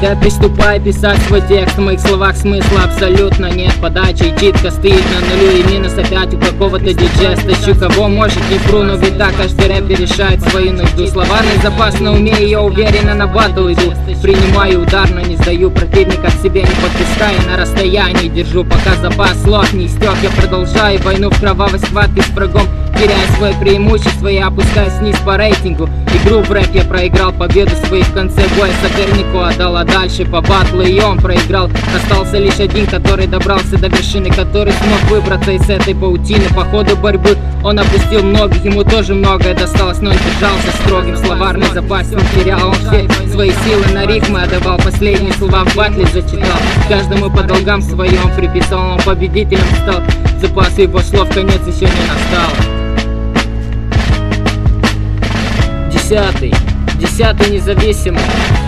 Когда приступаю писать свой текст, в моих словах смысла абсолютно нет. Подача и читка стоит на нулю, и минус опять у какого-то диджея. Стащу кого может, не вру, но ведь так каждый рэпер решает свою нужду. Словарный запас на уме, и я уверенно на батл иду. Принимаю удар, но не сдаю, противника к себе не подпускаю, на расстоянии держу, пока запас слов не истек. Я продолжаю войну в кровавой схватке с врагом, теряя свое преимущество, я опускаюсь вниз по рейтингу. Игру в рэп я проиграл, победу свою в конце боя сопернику отдал, а дальше по батлу и он проиграл. Остался лишь один, который добрался до вершины, который смог выбраться из этой паутины. По ходу борьбы он опустил многих, ему тоже многое досталось, но он держался строгим. Словарный запас он терял, он все свои силы на рифмы отдавал, последние слова в батле зачитал, каждому по долгам своем приписал, он победителем стал. Запас его слов конец еще не настал. Десятый независимый.